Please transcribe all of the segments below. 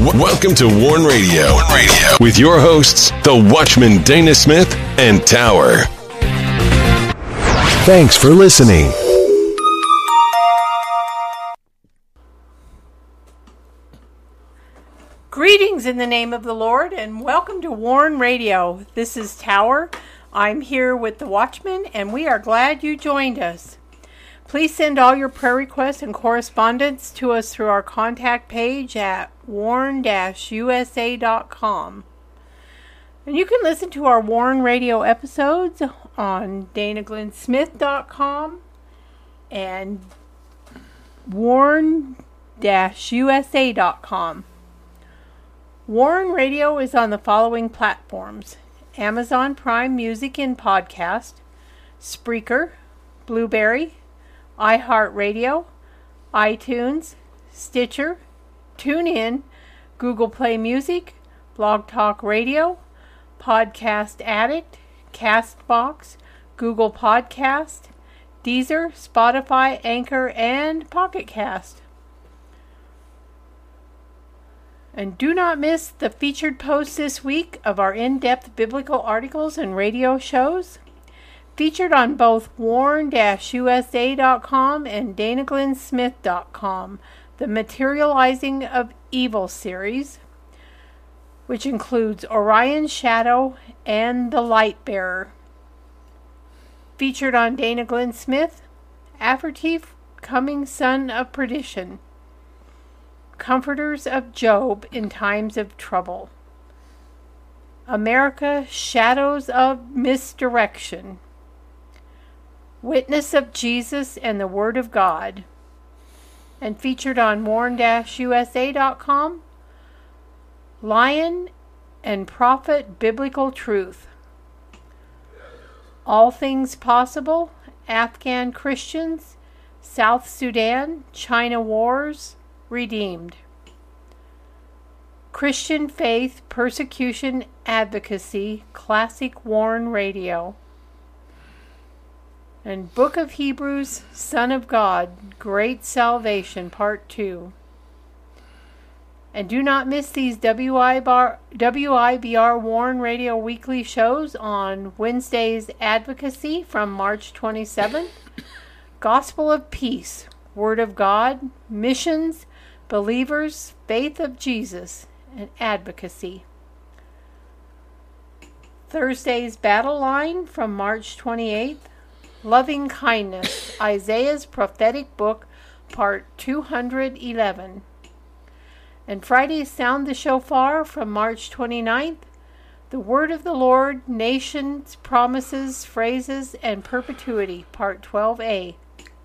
Welcome to Warn Radio with your hosts, the Watchman Dana Smith and Tower. Thanks for listening. Greetings in the name of the Lord, and welcome to Warn Radio. This is Tower. I'm here with the Watchman, and we are glad you joined us. Please send all your prayer requests and correspondence to us through our contact page at warn-usa.com. And you can listen to our Warn Radio episodes on danaglennsmith.com and warn-usa.com. Warn Radio is on the following platforms: Amazon Prime Music and Podcast, Spreaker, Blueberry, iHeartRadio, iTunes, Stitcher, TuneIn, Google Play Music, Blog Talk Radio, Podcast Addict, Castbox, Google Podcast, Deezer, Spotify, Anchor, and Pocket Cast. And do not miss the featured posts this week of our in-depth biblical articles and radio shows, featured on both warn-usa.com and danaglennsmith.com, the Materializing of Evil series, which includes Orion's Shadow and the Light Bearer. Featured on Dana Glenn Smith, Aphratif, Coming Son of Perdition, Comforters of Job in Times of Trouble, America, Shadows of Misdirection, Witness of Jesus and the Word of God, and featured on warn-usa.com, Lion and Prophet Biblical Truth, All Things Possible, Afghan Christians, South Sudan, China Wars, Redeemed, Christian Faith, Persecution, Advocacy, Classic Warn Radio, and Book of Hebrews, Son of God, Great Salvation, Part 2. And do not miss these WIBR Warn Radio weekly shows on Wednesdays: Advocacy from March 27th, Gospel of Peace, Word of God, Missions, Believers, Faith of Jesus, and Advocacy. Thursday's Battle Line from March 28th, Loving Kindness, Isaiah's Prophetic Book, Part 211. And Friday's Sound the Shofar from March 29th, The Word of the Lord, Nations, Promises, Phrases, and Perpetuity, Part 12a.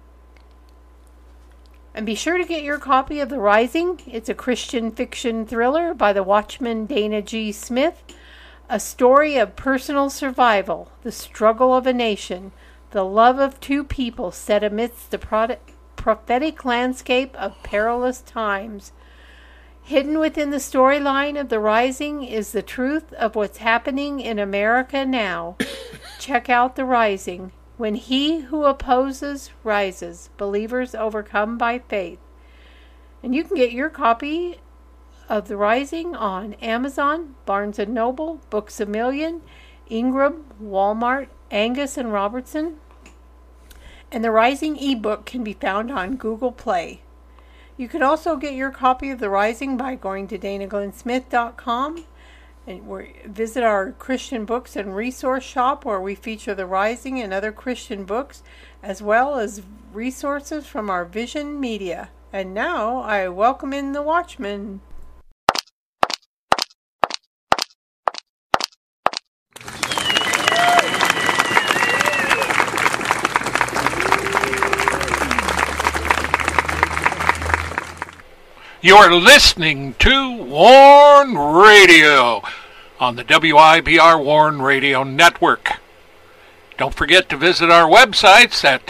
And be sure to get your copy of The Rising. It's a Christian fiction thriller by the Watchman Dana G. Smith, a story of personal survival, the struggle of a nation, the love of two people set amidst the prophetic landscape of perilous times. Hidden within the storyline of The Rising is the truth of what's happening in America now. Check out The Rising. When he who opposes rises, believers overcome by faith. And you can get your copy of The Rising on Amazon, Barnes & Noble, Books A Million, Ingram, Walmart, Angus and Robertson. And The Rising ebook can be found on Google Play. You can also get your copy of The Rising by going to danaglennsmith.com and visit our Christian books and resource shop, where we feature The Rising and other Christian books, as well as resources from our Vision Media. And now I welcome in the Watchman. You're listening to Warn Radio on the WIBR Warn Radio Network. Don't forget to visit our websites at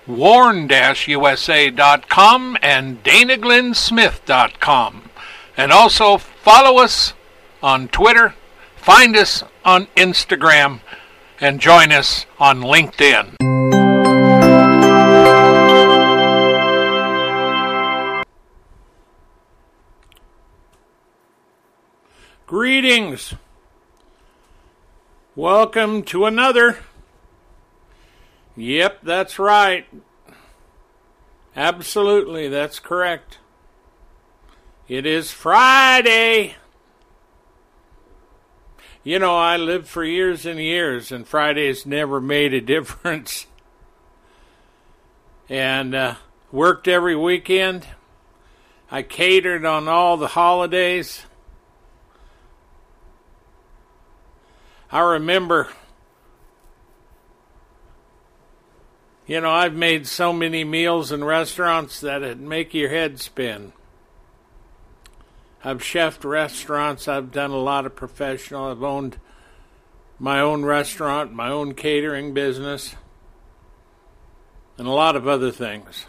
warn-usa.com and danaglennsmith.com. And also follow us on Twitter, find us on Instagram, and join us on LinkedIn. Greetings. Welcome to another. Yep, that's right. Absolutely, that's correct. It is Friday. You know, I lived for years and years, and Fridays never made a difference. And worked every weekend. I catered on all the holidays. I remember, you know, I've made so many meals in restaurants that it'd make your head spin. I've chefed restaurants. I've done a lot of professional. I've owned my own restaurant, my own catering business, and a lot of other things.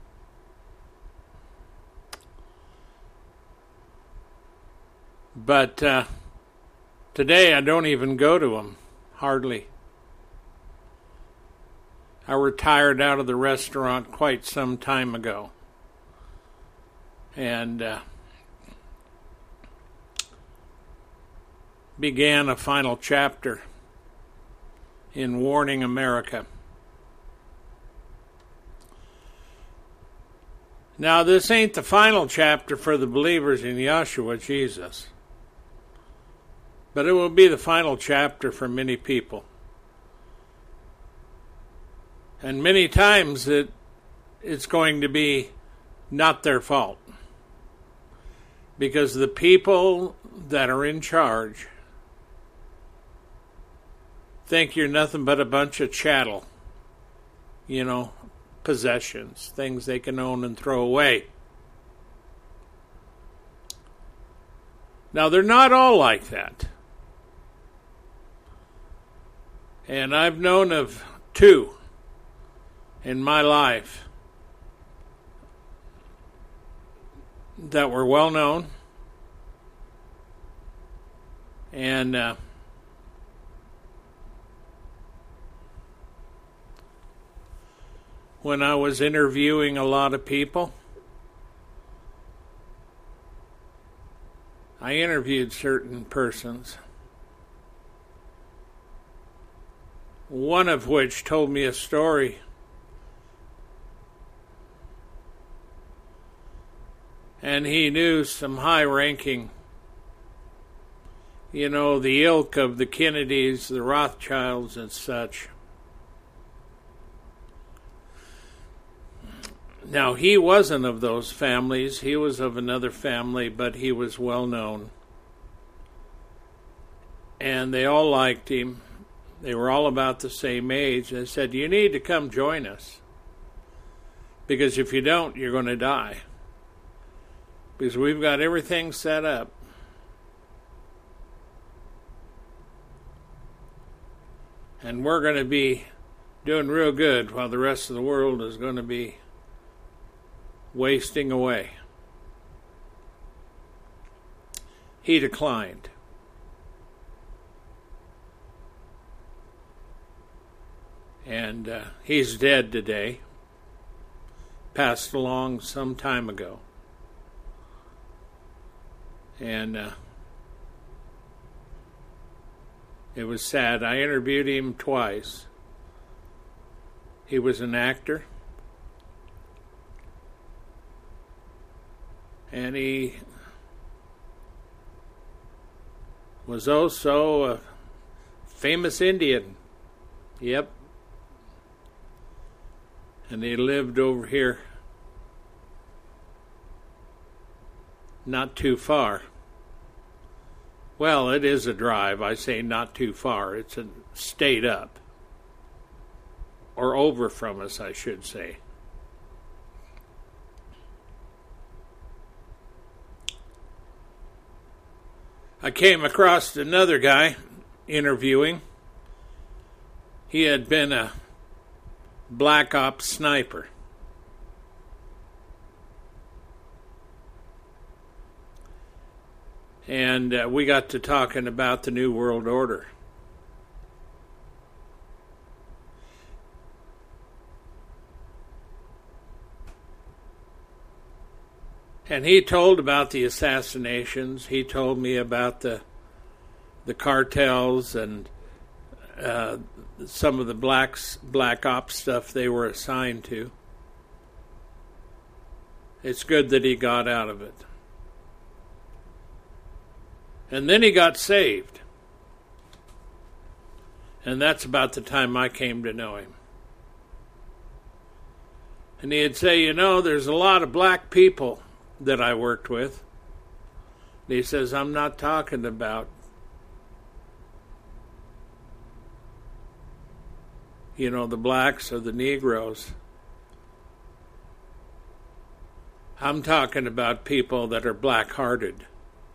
But today I don't even go to them, hardly. I retired out of the restaurant quite some time ago. And began a final chapter in Warning America. Now, this ain't the final chapter for the believers in Yeshua Jesus, but it will be the final chapter for many people. And many times it's going to be not their fault, because the people that are in charge think you're nothing but a bunch of chattel, you know, possessions, things they can own and throw away. Now, they're not all like that. And I've known of two in my life that were well known. And when I was interviewing a lot of people, I interviewed certain persons, one of which told me a story. And he knew some high-ranking, you know, the ilk of the Kennedys, the Rothschilds, and such. Now, he wasn't of those families. He was of another family, but he was well known. And they all liked him. They were all about the same age. They said, you need to come join us, because if you don't, you're going to die. Because we've got everything set up. And we're going to be doing real good while the rest of the world is going to be wasting away. He declined. And he's dead today. Passed along some time ago. And it was sad. I interviewed him twice. He was an actor. And he was also a famous Indian. Yep. And he lived over here, not too far. Well, it is a drive. I say not too far. It's a state up. Or over from us, I should say. I came across another guy interviewing. He had been a Black Ops sniper. And we got to talking about the New World Order. And he told about the assassinations. He told me about the cartels and some of the black ops stuff they were assigned to. It's good that he got out of it. And then he got saved. And that's about the time I came to know him. And he'd say, you know, there's a lot of black people that I worked with. And he says, I'm not talking about, you know, the blacks or the Negroes. I'm talking about people that are black-hearted.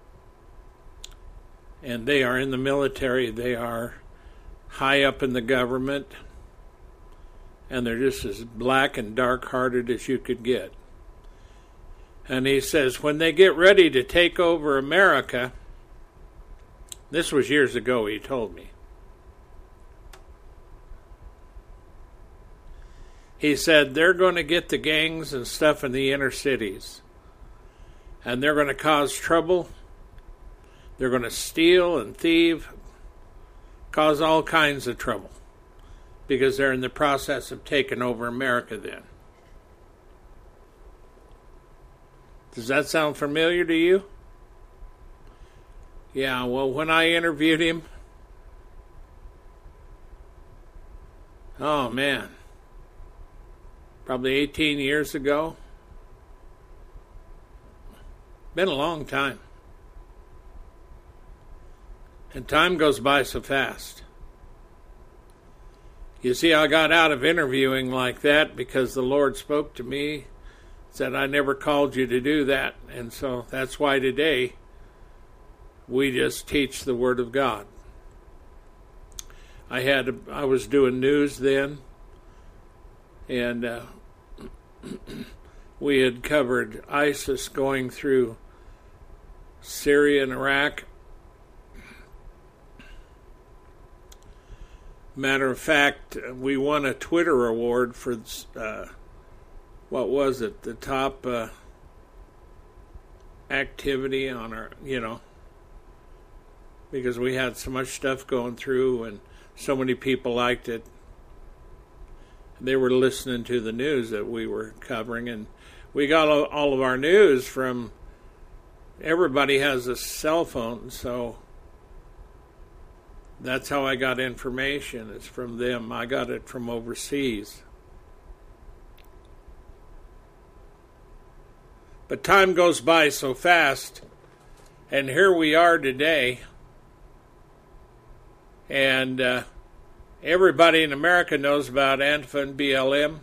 And they are in the military. They are high up in the government. And they're just as black and dark-hearted as you could get. And he says, when they get ready to take over America, this was years ago, he told me. He said, they're going to get the gangs and stuff in the inner cities. And they're going to cause trouble. They're going to steal and thieve, cause all kinds of trouble. Because they're in the process of taking over America then. Does that sound familiar to you? Yeah, well, when I interviewed him, oh man, probably 18 years ago. Been a long time. And time goes by so fast. You see, I got out of interviewing like that because the Lord spoke to me, said, I never called you to do that. And so that's why today we just teach the Word of God. I was doing news then, and we had covered ISIS going through Syria and Iraq. Matter of fact, we won a Twitter award for, what was it, the top activity on our, because we had so much stuff going through and so many people liked it. They were listening to the news that we were covering, and we got all of our news from, everybody has a cell phone, so that's how I got information. It's from them. I got it from overseas. But time goes by so fast, and here we are today, and everybody in America knows about Antifa and BLM.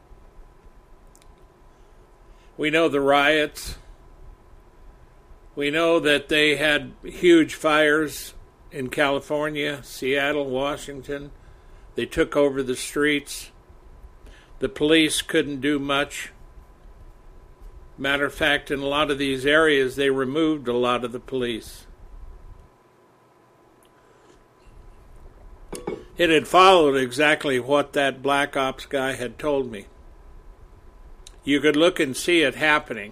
We know the riots. We know that they had huge fires in California, Seattle, Washington. They took over the streets. The police couldn't do much. Matter of fact, in a lot of these areas, they removed a lot of the police. It had followed exactly what that Black Ops guy had told me. You could look and see it happening.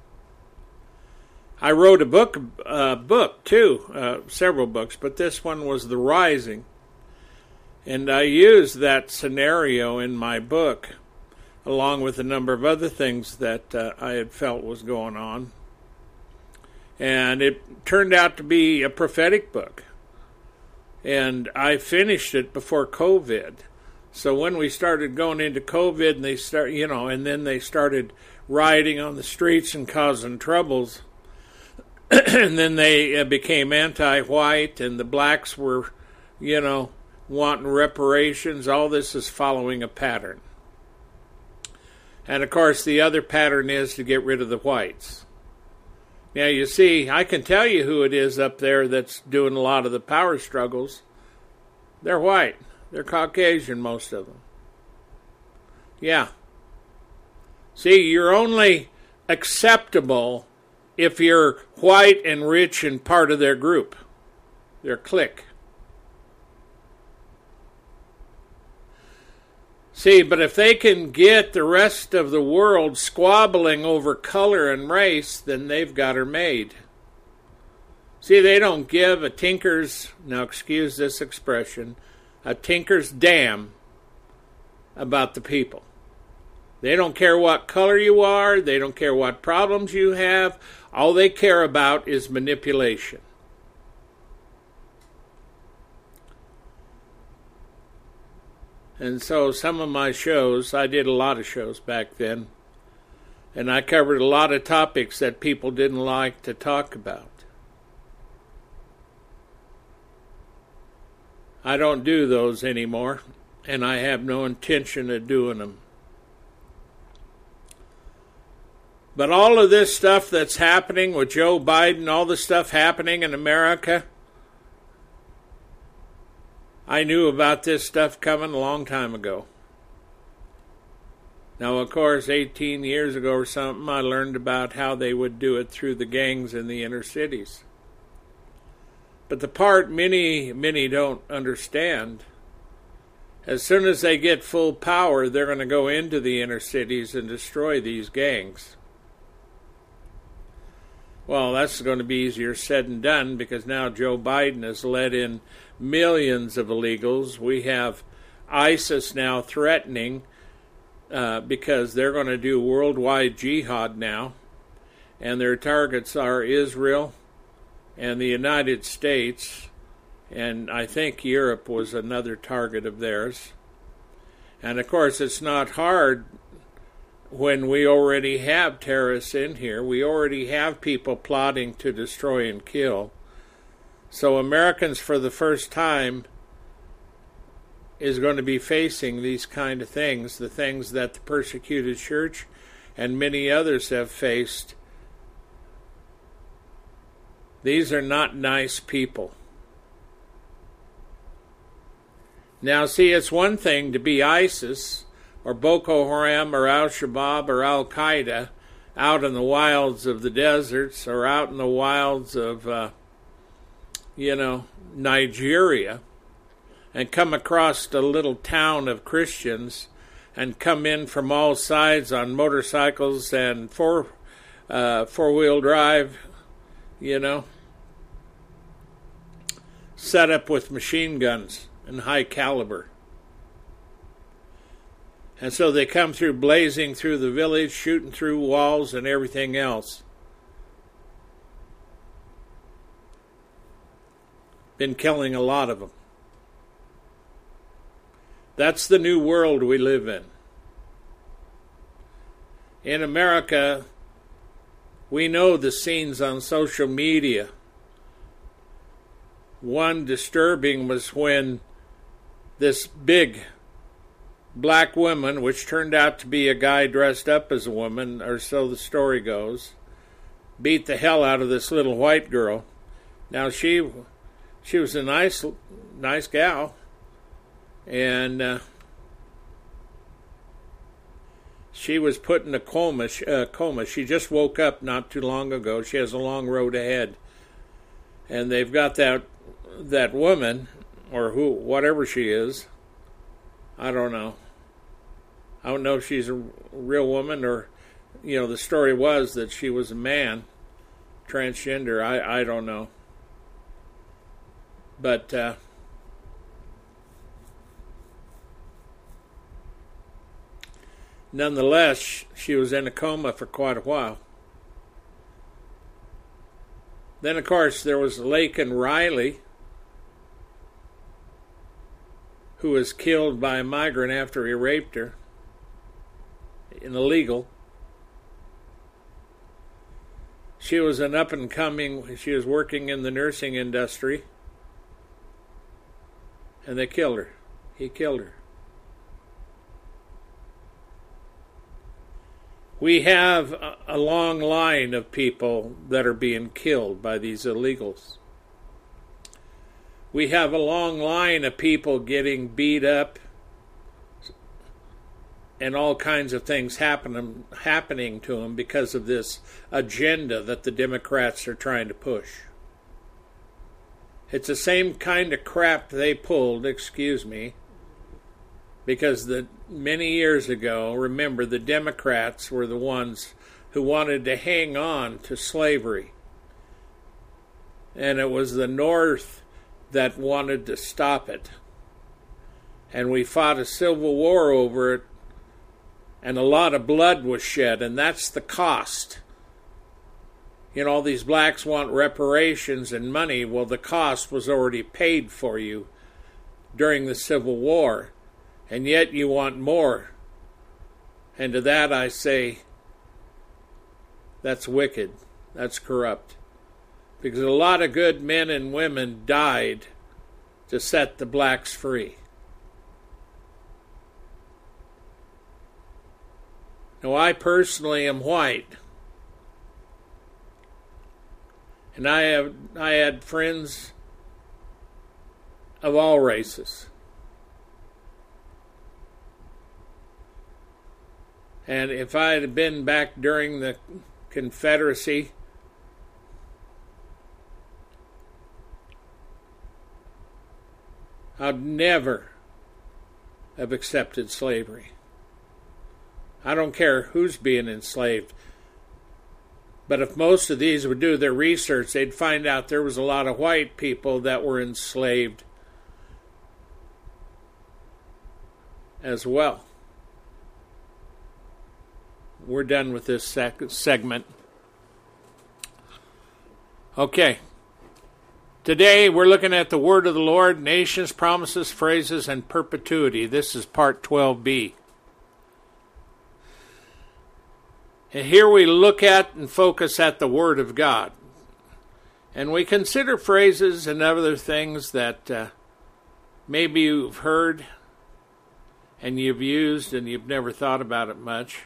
I wrote a book too, several books, but this one was The Rising. And I used that scenario in my book, along with a number of other things that I had felt was going on. And it turned out to be a prophetic book. And I finished it before COVID. So when we started going into COVID and and then they started rioting on the streets and causing troubles, and then they became anti-white, and the blacks were, wanting reparations. All this is following a pattern. And, of course, the other pattern is to get rid of the whites. Now, you see, I can tell you who it is up there that's doing a lot of the power struggles. They're white. They're Caucasian, most of them. Yeah. See, you're only acceptable if you're white and rich and part of their group, their clique. See, but if they can get the rest of the world squabbling over color and race, then they've got her made. See, they don't give a tinker's, now excuse this expression, a tinker's damn about the people. They don't care what color you are. They don't care what problems you have. All they care about is manipulation. And so some of my shows, I did a lot of shows back then, and I covered a lot of topics that people didn't like to talk about. I don't do those anymore, and I have no intention of doing them. But all of this stuff that's happening with Joe Biden, all the stuff happening in America, I knew about this stuff coming a long time ago. Now, of course, 18 years ago or something, I learned about how they would do it through the gangs in the inner cities. But the part many don't understand, as soon as they get full power, they're going to go into the inner cities and destroy these gangs. Well, that's going to be easier said than done, because now Joe Biden has let in millions of illegals. We have ISIS now threatening because they're going to do worldwide jihad now, and their targets are Israel and the United States, and I think Europe was another target of theirs. And of course, it's not hard when we already have terrorists in here. We already have people plotting to destroy and kill. So Americans, for the first time, is going to be facing these kind of things, the things that the persecuted church and many others have faced. These are not nice people. Now, see, it's one thing to be ISIS or Boko Haram or Al-Shabaab or Al-Qaeda out in the wilds of the deserts or out in the wilds of, Nigeria, and come across a little town of Christians and come in from all sides on motorcycles and four-wheel drive, set up with machine guns and high caliber. And so they come through, blazing through the village, shooting through walls and everything else. Been killing a lot of them. That's the new world we live in. In America, we know the scenes on social media. One disturbing was when this big black woman, which turned out to be a guy dressed up as a woman, or so the story goes, beat the hell out of this little white girl. Now she was a nice gal, and she was put in a coma. She just woke up not too long ago. She has a long road ahead, and they've got that woman, or whatever she is. I don't know. I don't know if she's a real woman or, the story was that she was a man, transgender. I don't know. But nonetheless, she was in a coma for quite a while. Then, of course, there was Laken Riley, who was killed by a migrant after he raped her. Illegal. She was an up-and-coming, she was working in the nursing industry, and they killed her. He killed her. We have a long line of people that are being killed by these illegals. We have a long line of people getting beat up and all kinds of things happening to them because of this agenda that the Democrats are trying to push. It's the same kind of crap they pulled, because many years ago, remember, the Democrats were the ones who wanted to hang on to slavery. And it was the North that wanted to stop it. And we fought a civil war over it, and a lot of blood was shed, and that's the cost. You know, all these blacks want reparations and money. Well, the cost was already paid for you during the Civil War, and yet you want more. And to that I say, that's wicked. That's corrupt. Because a lot of good men and women died to set the blacks free. Now, I personally am white. And I had friends of all races. And if I had been back during the Confederacy, I'd never have accepted slavery. I don't care who's being enslaved. But if most of these would do their research, they'd find out there was a lot of white people that were enslaved as well. We're done with this segment. Okay. Today we're looking at the Word of the Lord, nations, promises, phrases, and perpetuity. This is part 12b. And here we look at and focus at the Word of God. And we consider phrases and other things that maybe you've heard and you've used and you've never thought about it much.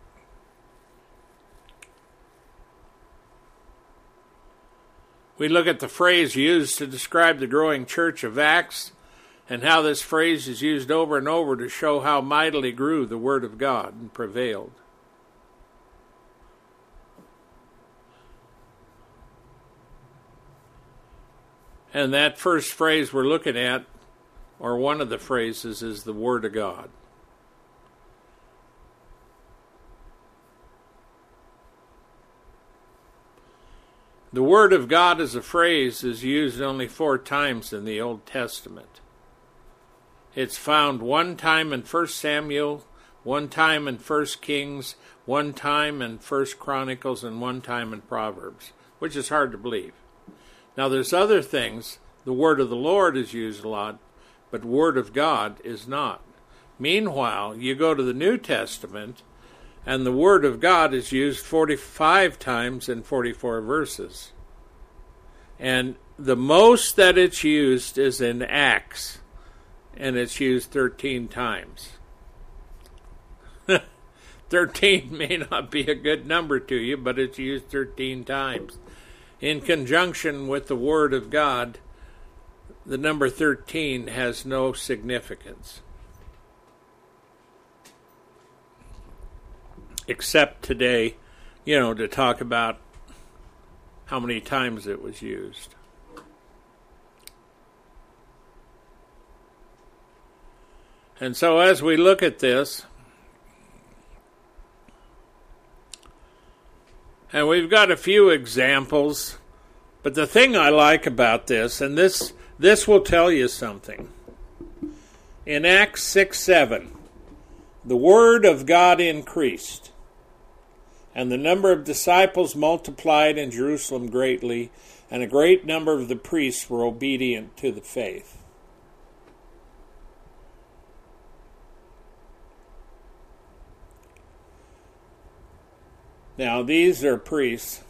We look at the phrase used to describe the growing church of Acts and how this phrase is used over and over to show how mightily grew the Word of God and prevailed. And that first phrase we're looking at, or one of the phrases, is the Word of God. The Word of God as a phrase is used only 4 times in the Old Testament. It's found 1 time in 1 Samuel, 1 time in 1 Kings, 1 time in 1 Chronicles, and 1 time in Proverbs, which is hard to believe. Now there's other things. The Word of the Lord is used a lot, but Word of God is not. Meanwhile, you go to the New Testament, and the Word of God is used 45 times in 44 verses. And the most that it's used is in Acts, and it's used 13 times. 13 may not be a good number to you, but it's used 13 times. In conjunction with the Word of God, the number 13 has no significance. Except today, to talk about how many times it was used. And so as we look at this, and we've got a few examples, but the thing I like about this, and this will tell you something. In Acts 6:7, the Word of God increased, and the number of disciples multiplied in Jerusalem greatly, and a great number of the priests were obedient to the faith. Now, these are priests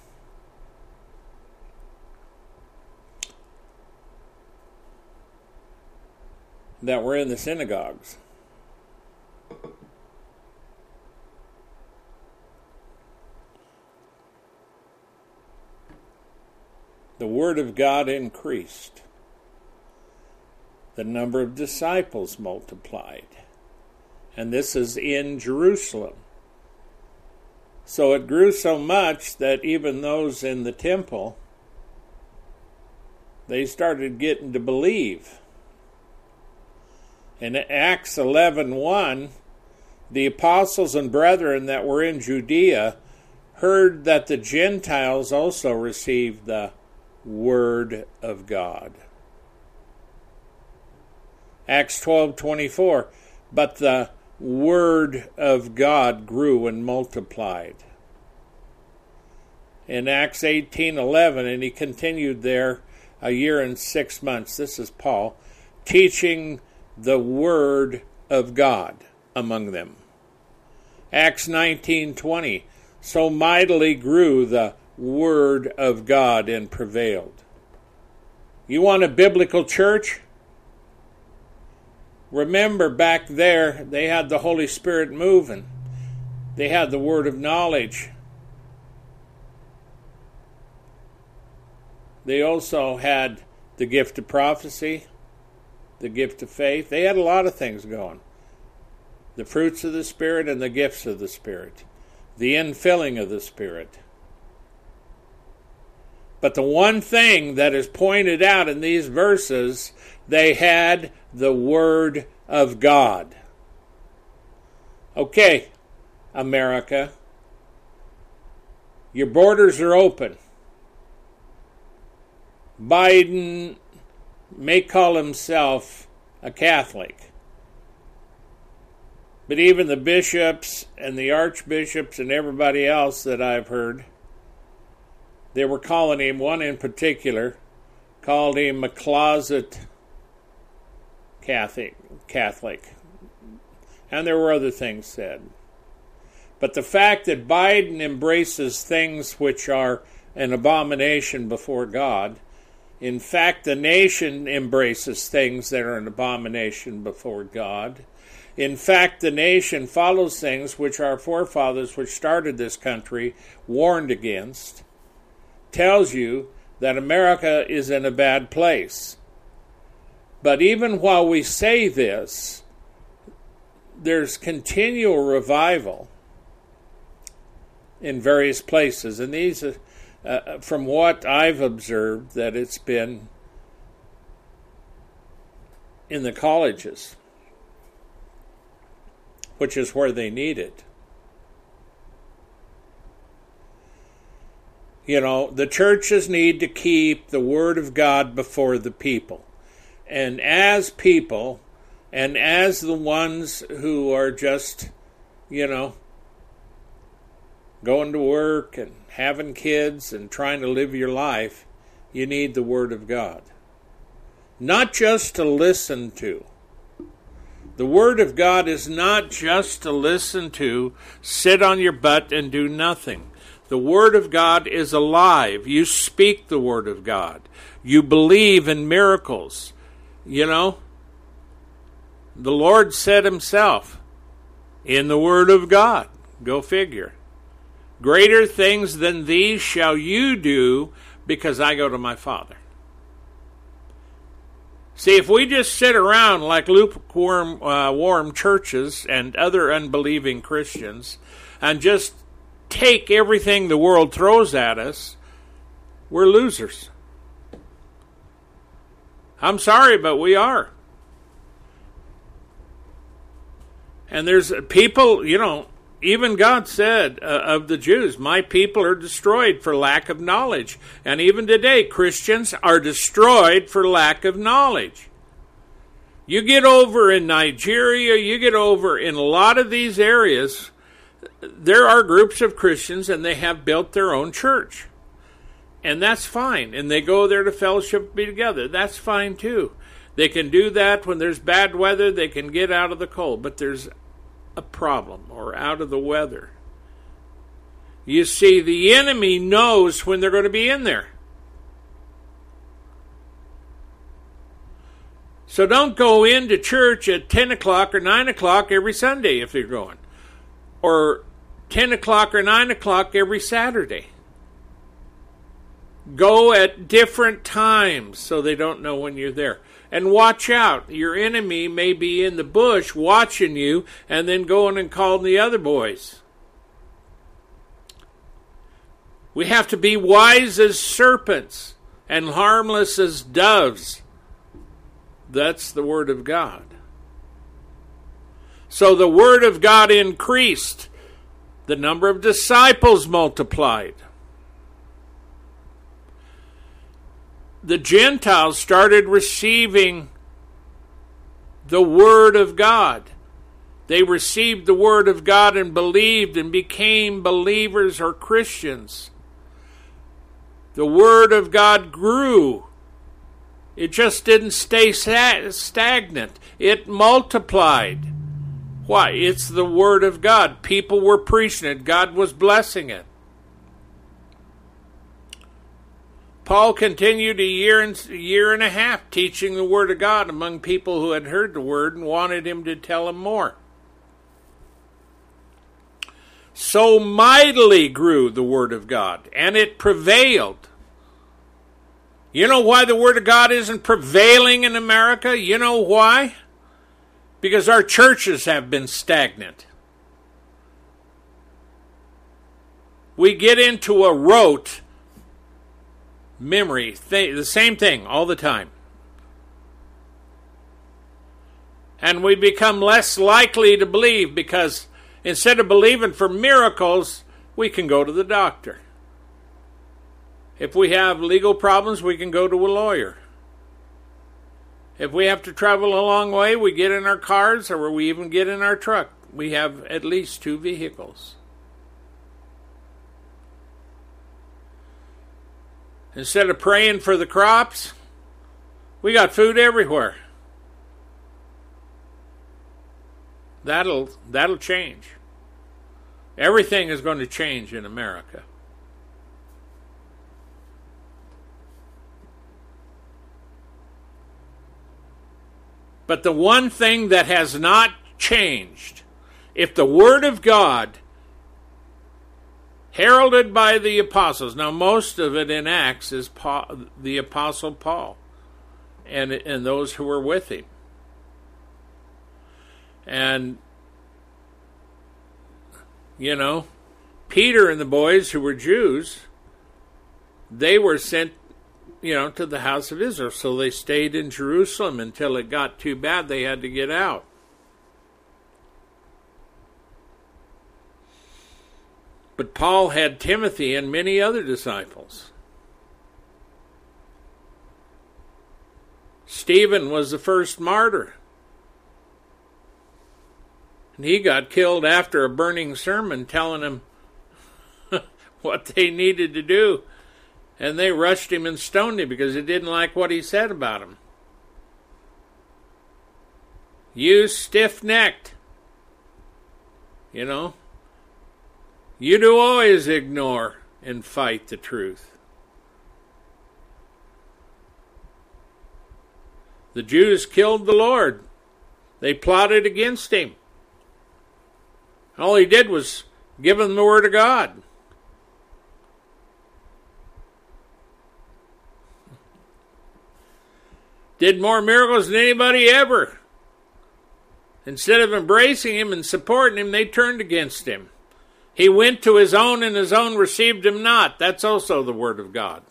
that were in the synagogues. The Word of God increased. The number of disciples multiplied. And this is in Jerusalem. So it grew so much that even those in the temple, they started getting to believe. In Acts 11:1, the apostles and brethren that were in Judea heard that the Gentiles also received the Word of God. Acts 12:24, but the Word of God grew and multiplied. In Acts 18:11, and he continued there a year and 6 months, this is Paul, teaching the Word of God among them. Acts 19:20, so mightily grew the Word of God and prevailed. You want a biblical church? Remember, back there, they had the Holy Spirit moving. They had the word of knowledge. They also had the gift of prophecy, the gift of faith. They had a lot of things going. The fruits of the Spirit and the gifts of the Spirit. The infilling of the Spirit. But the one thing that is pointed out in these verses, they had the Word of God. Okay, America, your borders are open. Biden may call himself a Catholic, but even the bishops and the archbishops and everybody else that I've heard, they were calling him, one in particular, called him a closet Catholic. And there were other things said. But the fact that Biden embraces things which are an abomination before God, in fact, the nation embraces things that are an abomination before God. In fact, the nation follows things which our forefathers, which started this country, warned against, tells you that America is in a bad place. But even while we say this, there's continual revival in various places. And these, from what I've observed, that it's been in the colleges, which is where they need it. You know, the churches need to keep the Word of God before the people. And as people, and as the ones who are just, going to work and having kids and trying to live your life, you need the Word of God. Not just to listen to. The Word of God is not just to listen to, sit on your butt and do nothing. The Word of God is alive. You speak the Word of God. You believe in miracles. The Lord said himself, in the Word of God, go figure, greater things than these shall you do, because I go to my Father. See, if we just sit around like lukewarm warm churches and other unbelieving Christians and just take everything the world throws at us, we're losers. I'm sorry, but we are. And there's people, even God said of the Jews, my people are destroyed for lack of knowledge. And even today, Christians are destroyed for lack of knowledge. You get over in Nigeria, you get over in a lot of these areas, there are groups of Christians and they have built their own church. And that's fine. And they go there to fellowship, be together. That's fine too. They can do that when there's bad weather. They can get out of the cold. But there's a problem, or out of the weather. You see, the enemy knows when they're going to be in there. So don't go into church at 10 o'clock or 9 o'clock every Sunday if you're going. Or 10 o'clock or 9 o'clock every Saturday. Go at different times so they don't know when you're there. And watch out. Your enemy may be in the bush watching you and then going and calling the other boys. We have to be wise as serpents and harmless as doves. That's the Word of God. So the word of God increased. The number of disciples multiplied. The Gentiles started receiving the word of God. They received the word of God and believed and became believers or Christians. The word of God grew. It just didn't stay stagnant. It multiplied. Why? It's the word of God. People were preaching it. God was blessing it. Paul continued a year and a half teaching the word of God among people who had heard the word and wanted him to tell them more. So mightily grew the word of God, and it prevailed. You know why the word of God isn't prevailing in America? You know why? Because our churches have been stagnant. We get into a rote memory, the same thing all the time. And we become less likely to believe because instead of believing for miracles, we can go to the doctor. If we have legal problems, we can go to a lawyer. If we have to travel a long way, we get in our cars or we even get in our truck. We have at least 2 vehicles. Instead of praying for the crops, we got food everywhere. That'll change. Everything is going to change in America. But the one thing that has not changed, if the Word of God heralded by the apostles. Now, most of it in Acts is the Apostle Paul and those who were with him. And, you know, Peter and the boys who were Jews, they were sent, to the house of Israel. So they stayed in Jerusalem until it got too bad they had to get out. But Paul had Timothy and many other disciples. Stephen was the first martyr. And he got killed after a burning sermon telling them what they needed to do. And they rushed him and stoned him because they didn't like what he said about him. You stiff-necked. You do always ignore and fight the truth. The Jews killed the Lord. They plotted against him. All he did was give them the Word of God. Did more miracles than anybody ever. Instead of embracing him and supporting him, they turned against him. He went to his own, and his own received him not. That's also the Word of God.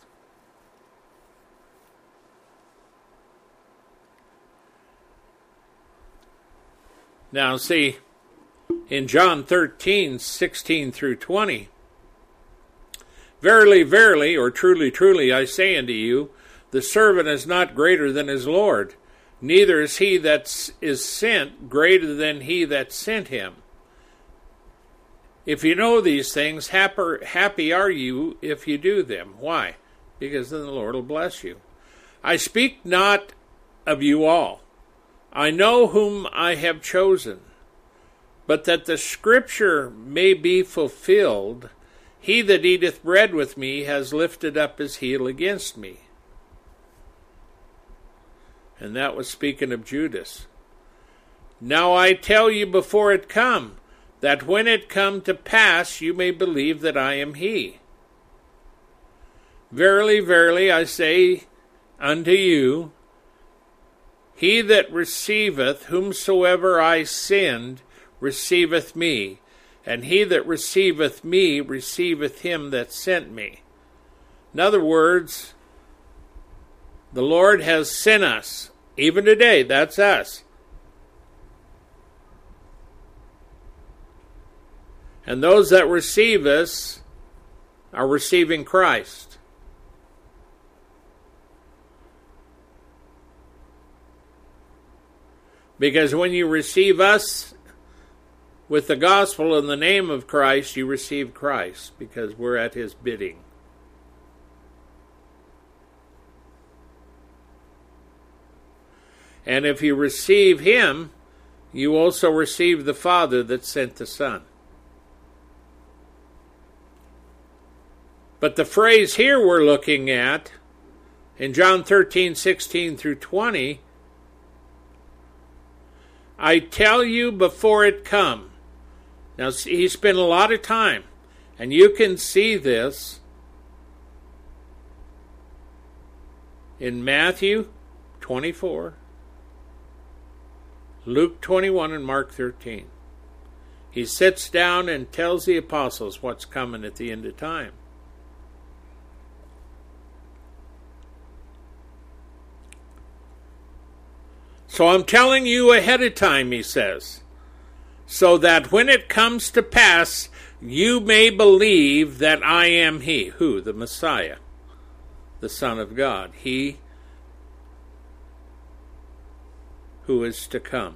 Now, see, in John 13:16 through 20, Verily, verily, or truly, truly, I say unto you, the servant is not greater than his Lord, neither is he that is sent greater than he that sent him. If you know these things, happy are you if you do them. Why? Because then the Lord will bless you. I speak not of you all. I know whom I have chosen. But that the Scripture may be fulfilled, he that eateth bread with me has lifted up his heel against me. And that was speaking of Judas. Now I tell you before it come, that when it come to pass you may believe that I am he. Verily, verily, I say unto you, he that receiveth whomsoever I send receiveth me, and he that receiveth me receiveth him that sent me. In other words, the Lord has sent us, even today, that's us. And those that receive us are receiving Christ. Because when you receive us with the gospel in the name of Christ, you receive Christ, because we're at his bidding. And if you receive him, you also receive the Father that sent the Son. But the phrase here we're looking at, in John 13:16 through 20, I tell you before it come. Now, he spent a lot of time, and you can see this in Matthew 24, Luke 21, and Mark 13. He sits down and tells the apostles what's coming at the end of time. So I'm telling you ahead of time, he says, so that when it comes to pass, you may believe that I am he. Who? The Messiah, the Son of God. He who is to come.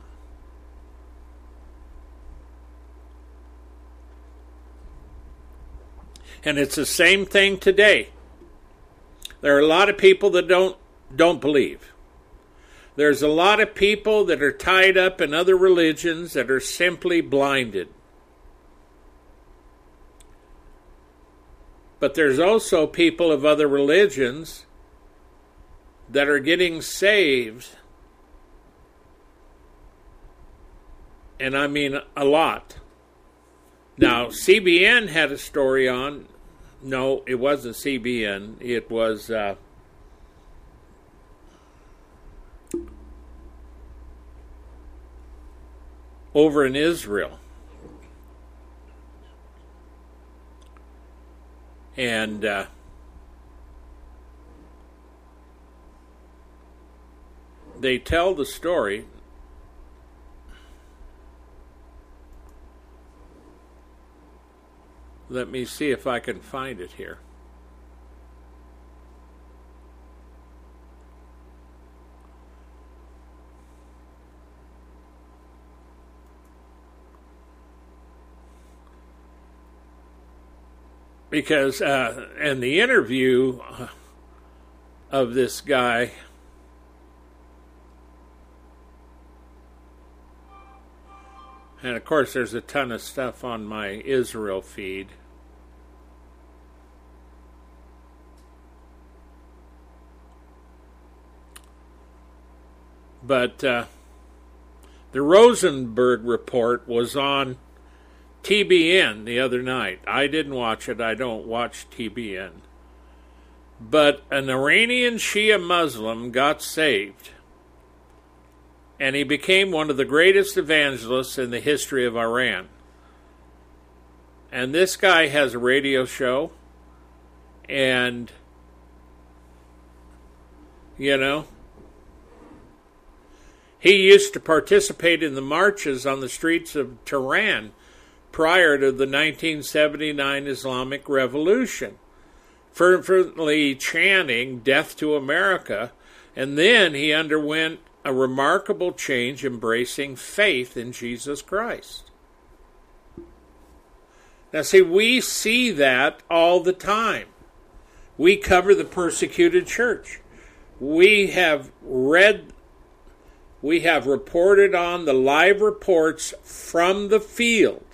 And it's the same thing today. There are a lot of people that don't believe. There's a lot of people that are tied up in other religions that are simply blinded. But there's also people of other religions that are getting saved. And I mean a lot. Now, CBN had a story on, no, it wasn't CBN, it was over in Israel. And they tell the story. Let me see if I can find it here. Because, and the interview of this guy, and of course there's a ton of stuff on my Israel feed. But the Rosenberg report was on TBN the other night. I didn't watch it. I don't watch TBN. But an Iranian Shia Muslim got saved. And he became one of the greatest evangelists in the history of Iran. And this guy has a radio show. And, you know, he used to participate in the marches on the streets of Tehran prior to the 1979 Islamic Revolution, fervently chanting death to America, and then he underwent a remarkable change, embracing faith in Jesus Christ. Now see, we see that all the time. We cover the persecuted church. We have reported on the live reports from the field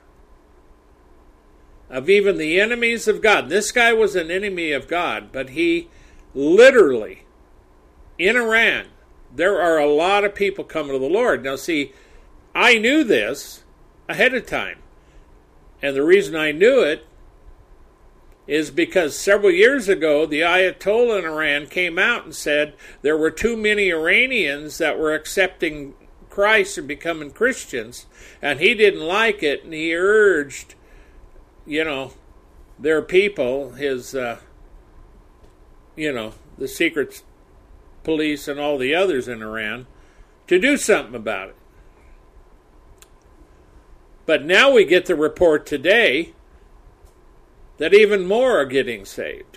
of even the enemies of God. This guy was an enemy of God, but he literally, in Iran, there are a lot of people coming to the Lord. Now see, I knew this ahead of time. And the reason I knew it is because several years ago, the Ayatollah in Iran came out and said there were too many Iranians that were accepting Christ and becoming Christians, and he didn't like it, and he urged, you know, their people, his, you know, the secret police and all the others in Iran, to do something about it. But now we get the report today that even more are getting saved.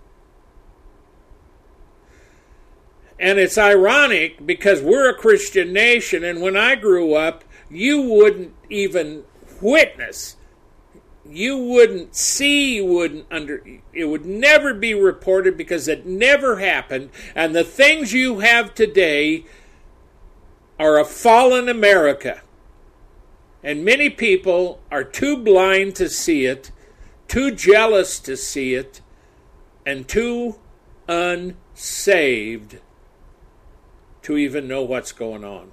And it's ironic because we're a Christian nation, and when I grew up, you wouldn't even witness, you wouldn't see, you wouldn't it would never be reported because it never happened. And the things you have today are a fallen America. And many people are too blind to see it, too jealous to see it, and too unsaved to even know what's going on.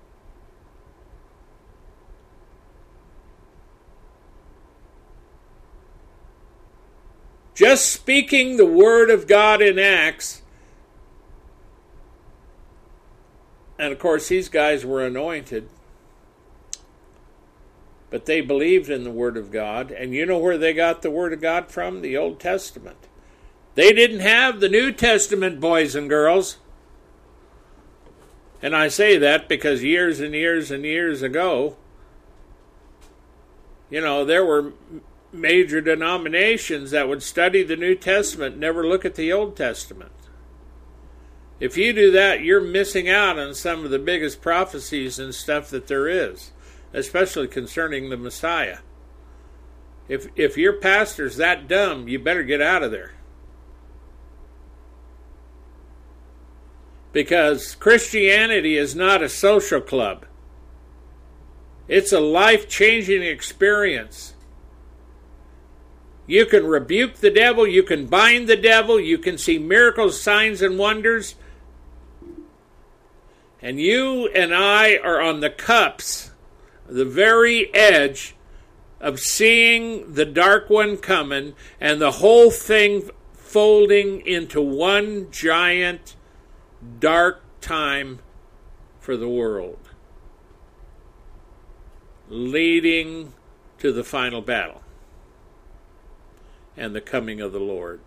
Just speaking the word of God in Acts, and of course these guys were anointed, but they believed in the word of God, and you know where they got the word of God from? The Old Testament. They didn't have the New Testament, boys and girls. And I say that because years and years and years ago, there were major denominations that would study the New Testament and never look at the Old Testament. If you do that, you're missing out on some of the biggest prophecies and stuff that there is, especially concerning the Messiah. If your pastor's that dumb, you better get out of there. Because Christianity is not a social club. It's a life-changing experience. You can rebuke the devil, you can bind the devil, you can see miracles, signs, and wonders. And you and I are on the cups, the very edge of seeing the dark one coming and the whole thing folding into one giant dark time for the world, leading to the final battle and the coming of the Lord.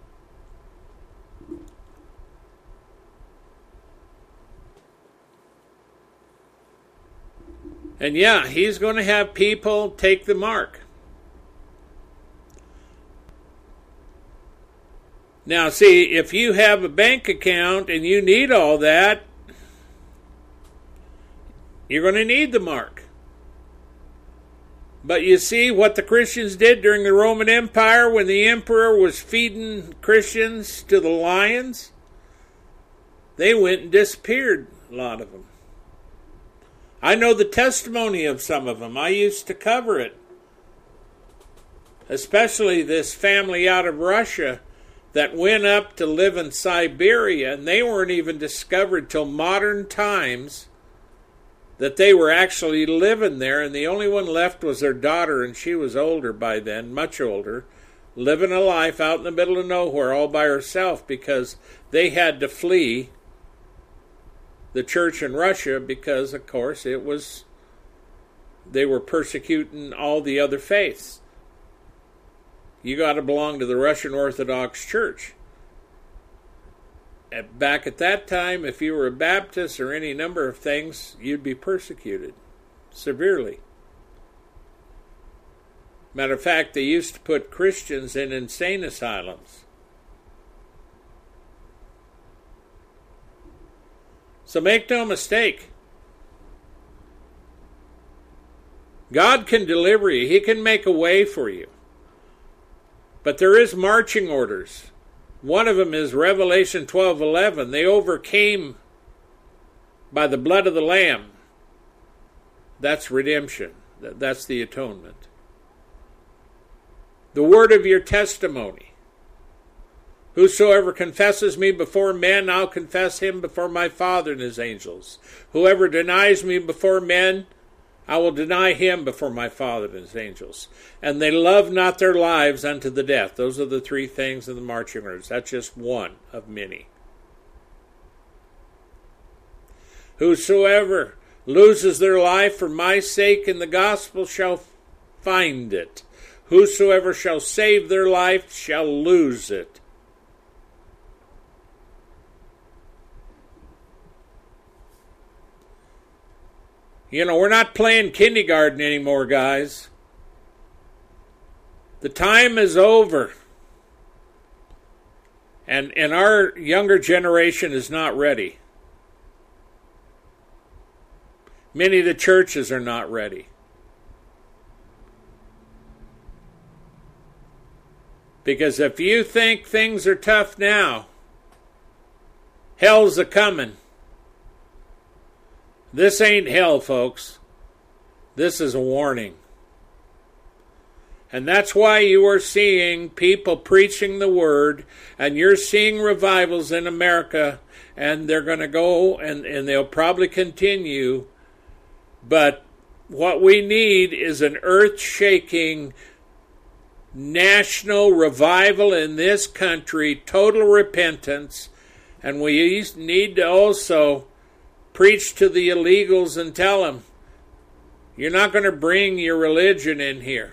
And yeah, he's going to have people take the mark. Now, see, if you have a bank account and you need all that, you're going to need the mark. But you see what the Christians did during the Roman Empire when the emperor was feeding Christians to the lions? They went and disappeared, a lot of them. I know the testimony of some of them. I used to cover it. Especially this family out of Russia that went up to live in Siberia, and they weren't even discovered till modern times that they were actually living there, and the only one left was their daughter, and she was older by then, much older, living a life out in the middle of nowhere all by herself because they had to flee the church in Russia because, of course, they were persecuting all the other faiths. You got to belong to the Russian Orthodox Church. Back at that time, if you were a Baptist or any number of things, you'd be persecuted severely. Matter of fact, they used to put Christians in insane asylums. So make no mistake. God can deliver you. He can make a way for you. But there is marching orders. One of them is Revelation 12:11. They overcame by the blood of the Lamb. That's redemption. That's the atonement. The word of your testimony. Whosoever confesses me before men, I'll confess him before my Father and his angels. Whoever denies me before men, I will deny him before my Father and his angels. And they love not their lives unto the death. Those are the three things in the marching orders. That's just one of many. Whosoever loses their life for my sake in the gospel shall find it. Whosoever shall save their life shall lose it. You know, we're not playing kindergarten anymore, guys. The time is over. And our younger generation is not ready. Many of the churches are not ready. Because if you think things are tough now, hell's a-coming. This ain't hell, folks. This is a warning. And that's why you are seeing people preaching the word, and you're seeing revivals in America, and they're going to go, and they'll probably continue. But what we need is an earth-shaking national revival in this country, total repentance, and we need to also preach to the illegals and tell them, you're not going to bring your religion in here.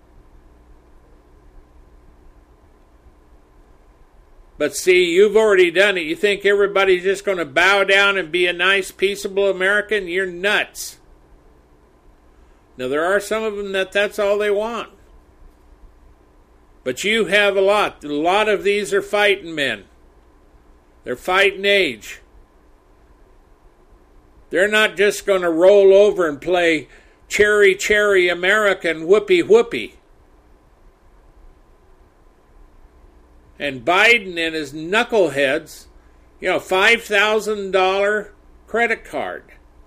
But see, you've already done it. You think everybody's just going to bow down and be a nice, peaceable American? You're nuts. Now, there are some of them that's all they want. But you have a lot. A lot of these are fighting men. They're fighting age. They're not just going to roll over and play cherry, cherry American whoopee, whoopee. And Biden and his knuckleheads, you know, $5,000 credit card.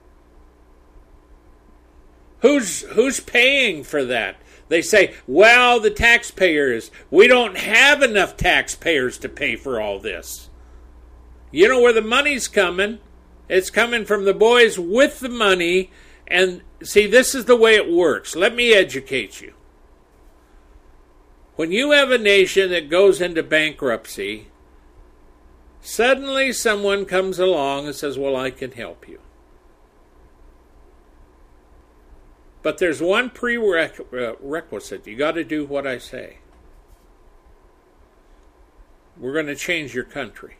Who's paying for that? They say, well, the taxpayers. We don't have enough taxpayers to pay for all this. You know where the money's coming? It's coming from the boys with the money. And see, this is the way it works. Let me educate you. When you have a nation that goes into bankruptcy, suddenly someone comes along and says, well, I can help you. But there's one prerequisite. You got to do what I say. We're going to change your country.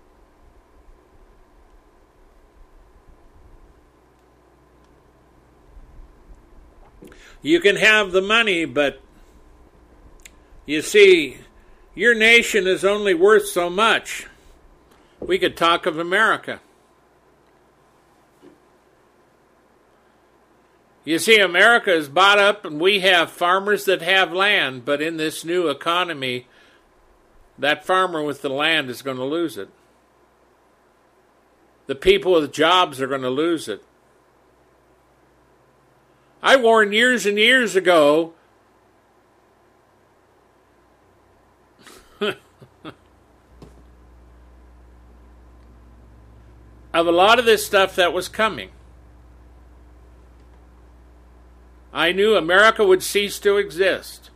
You can have the money, but you see, your nation is only worth so much. We could talk of America. You see, America is bought up and we have farmers that have land, but in this new economy, that farmer with the land is going to lose it. The people with jobs are going to lose it. I warned years and years ago of a lot of this stuff that was coming. I knew America would cease to exist.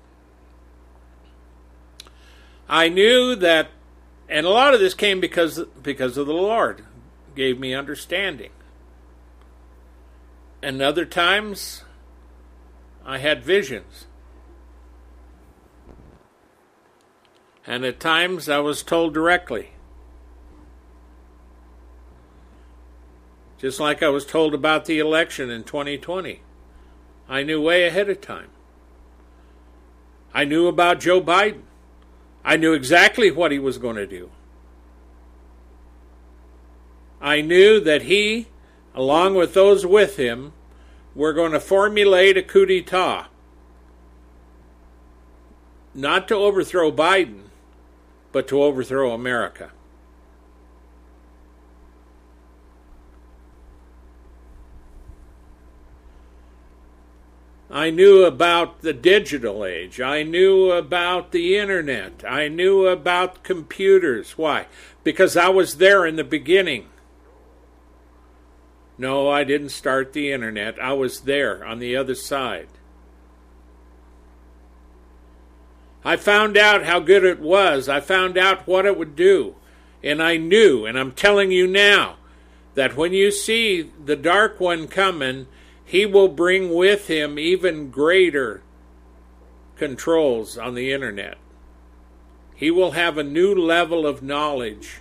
I knew that, and a lot of this came because of the Lord gave me understanding. And other times, I had visions. And at times, I was told directly. Just like I was told about the election in 2020. I knew way ahead of time. I knew about Joe Biden. I knew exactly what he was going to do. I knew that he, along with those with him, were going to formulate a coup d'etat. Not to overthrow Biden, but to overthrow America. I knew about the digital age. I knew about the internet. I knew about computers. Why? Because I was there in the beginning. No, I didn't start the internet. I was there on the other side. I found out how good it was. I found out what it would do. And I knew, and I'm telling you now, that when you see the dark one coming, he will bring with him even greater controls on the internet. He will have a new level of knowledge.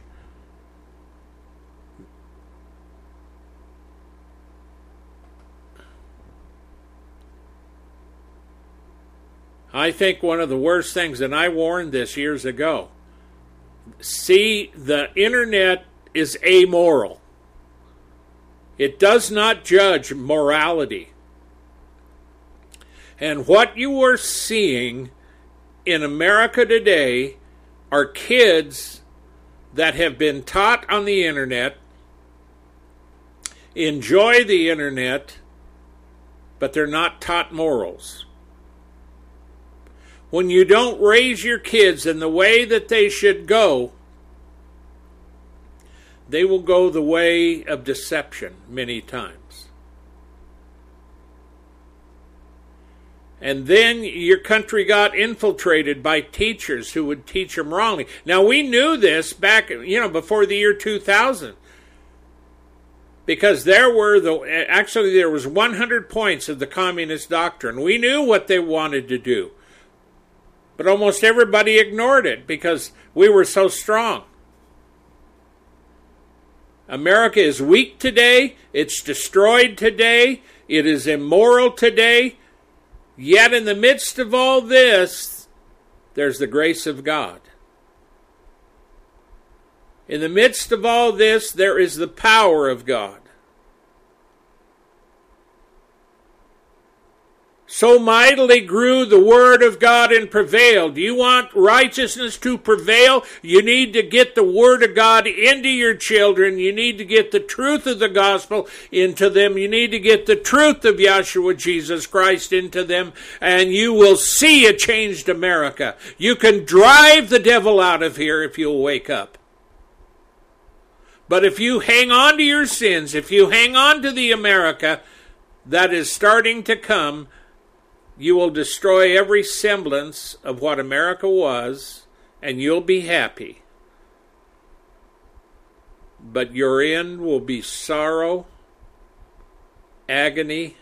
I think one of the worst things, and I warned this years ago, see, the internet is amoral. It does not judge morality. And what you are seeing in America today are kids that have been taught on the internet, enjoy the internet, but they're not taught morals. When you don't raise your kids in the way that they should go, they will go the way of deception many times. And then your country got infiltrated by teachers who would teach them wrongly. Now, we knew this back, before the year 2000. Because there was 100 points of the communist doctrine. We knew what they wanted to do. But almost everybody ignored it because we were so strong. America is weak today. It's destroyed today. It is immoral today. Yet in the midst of all this, there's the grace of God. In the midst of all this, there is the power of God. So mightily grew the word of God and prevailed. You want righteousness to prevail? You need to get the word of God into your children. You need to get the truth of the gospel into them. You need to get the truth of Yeshua Jesus Christ into them. And you will see a changed America. You can drive the devil out of here if you'll wake up. But if you hang on to your sins, if you hang on to the America that is starting to come, you will destroy every semblance of what America was, and you'll be happy. But your end will be sorrow, agony,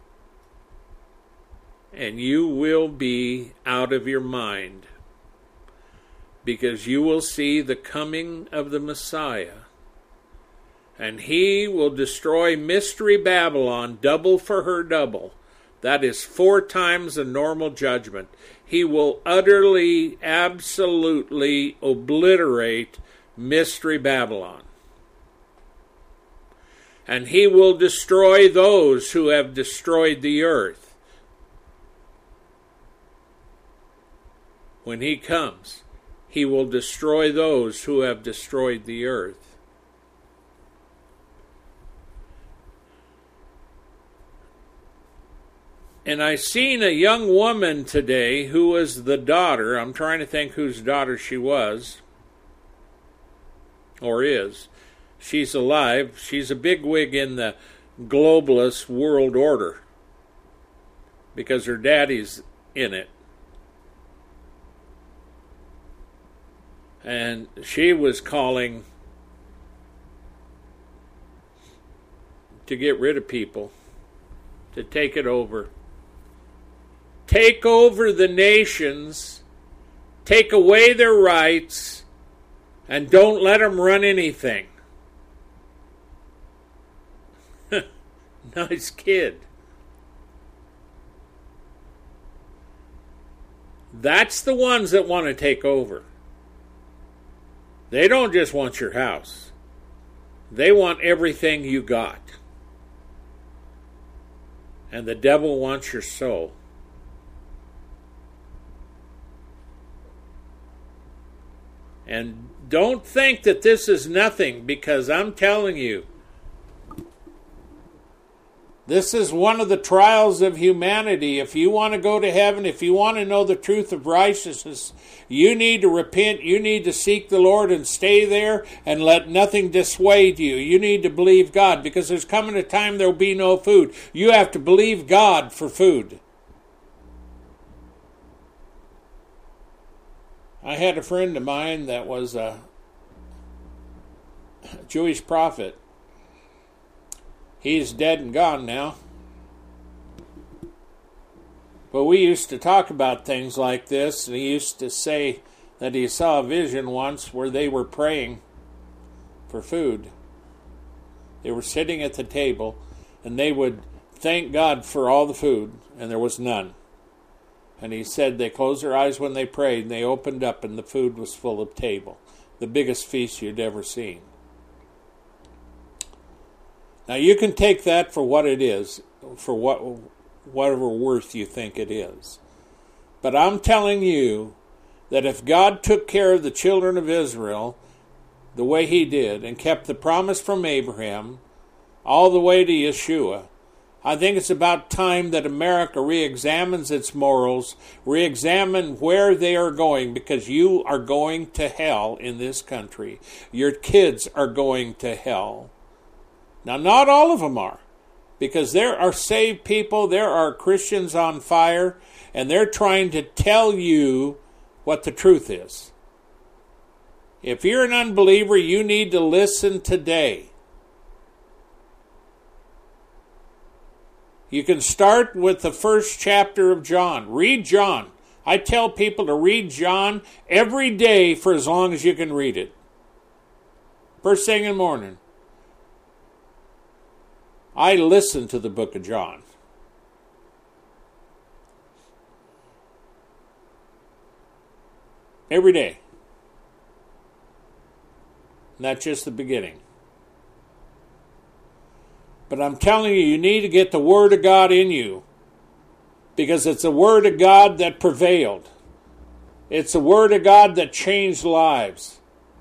and you will be out of your mind, because you will see the coming of the Messiah, and he will destroy Mystery Babylon, double for her double. That is 4 times the normal judgment. He will utterly, absolutely obliterate Mystery Babylon. And he will destroy those who have destroyed the earth. When he comes, he will destroy those who have destroyed the earth. And I seen a young woman today who was the daughter, I'm trying to think whose daughter she was, or is. She's alive. She's a bigwig in the globalist world order, because her daddy's in it. And she was calling to get rid of people, to take it over. Take over the nations, take away their rights, and don't let them run anything. Nice kid. That's the ones that want to take over. They don't just want your house. They want everything you got. And the devil wants your soul. And don't think that this is nothing, because I'm telling you, this is one of the trials of humanity. If you want to go to heaven, if you want to know the truth of righteousness, you need to repent, you need to seek the Lord and stay there and let nothing dissuade you. You need to believe God, because there's coming a time there will be no food. You have to believe God for food. I had a friend of mine that was a Jewish prophet. He's dead and gone now. But we used to talk about things like this, and he used to say that he saw a vision once where they were praying for food. They were sitting at the table, and they would thank God for all the food, and there was none. And he said they closed their eyes when they prayed, and they opened up, and the food was full of table. The biggest feast you'd ever seen. Now you can take that for what it is, for whatever worth you think it is. But I'm telling you that if God took care of the children of Israel the way he did, and kept the promise from Abraham all the way to Yeshua, I think it's about time that America re-examines its morals, re-examine where they are going, because you are going to hell in this country. Your kids are going to hell. Now, not all of them are, because there are saved people, there are Christians on fire, and they're trying to tell you what the truth is. If you're an unbeliever, you need to listen today. You can start with the first chapter of John. Read John. I tell people to read John every day for as long as you can read it. First thing in the morning. I listen to the book of John. Every day. And that's just the beginning. But I'm telling you, you need to get the Word of God in you. Because it's the Word of God that prevailed. It's the Word of God that changed lives.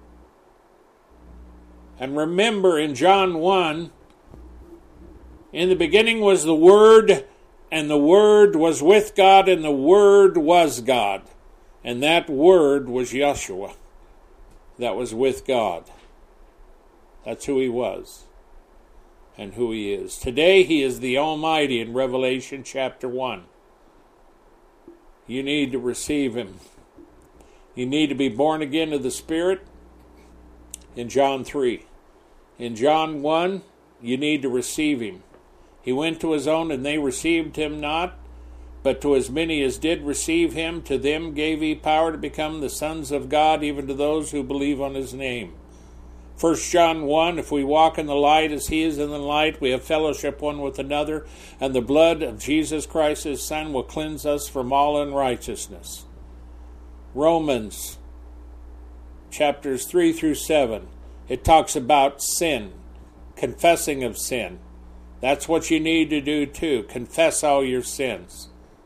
And remember in John 1, in the beginning was the Word, and the Word was with God, and the Word was God. And that Word was Yeshua. That was with God. That's who he was. And who he is. Today he is the Almighty in Revelation chapter 1. You need to receive him. You need to be born again of the Spirit in John 3. In John 1, you need to receive him. He went to his own, and they received him not. But to as many as did receive him, to them gave he power to become the sons of God, even to those who believe on his name. 1 John 1, if we walk in the light as he is in the light, we have fellowship one with another, and the blood of Jesus Christ his Son will cleanse us from all unrighteousness. Romans chapters 3 through 7, it talks about sin, confessing of sin. That's what you need to do too, confess all your sins.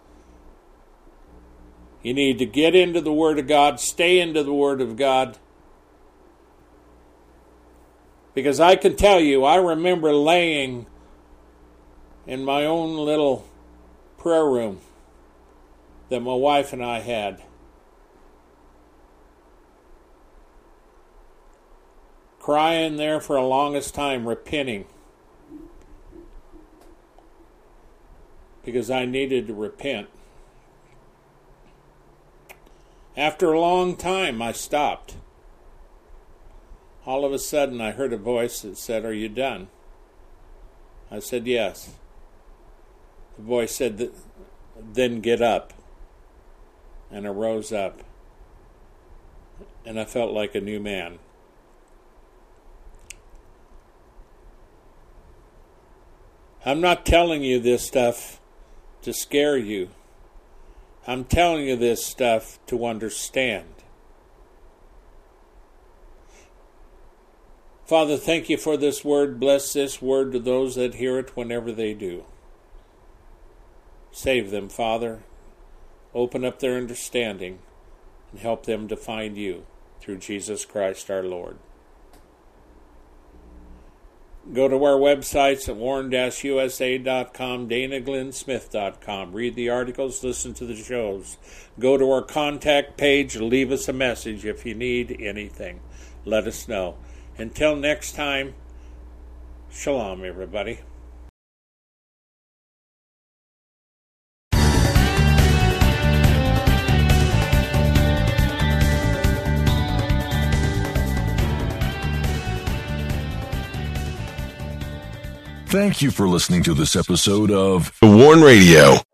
You need to get into the Word of God, stay into the Word of God. Because I can tell you, I remember laying in my own little prayer room that my wife and I had. Crying there for the longest time, repenting. Because I needed to repent. After a long time, I stopped. All of a sudden, I heard a voice that said, "Are you done?" I said, "Yes." The voice said, "Then get up." And I rose up. And I felt like a new man. I'm not telling you this stuff to scare you. I'm telling you this stuff to understand. Father, thank you for this word. Bless this word to those that hear it whenever they do. Save them, Father. Open up their understanding and help them to find you through Jesus Christ our Lord. Go to our websites at warn-usa.com, danaglennsmith.com. Read the articles, listen to the shows. Go to our contact page, leave us a message if you need anything. Let us know. Until next time, shalom, everybody. Thank you for listening to this episode of The Warn Radio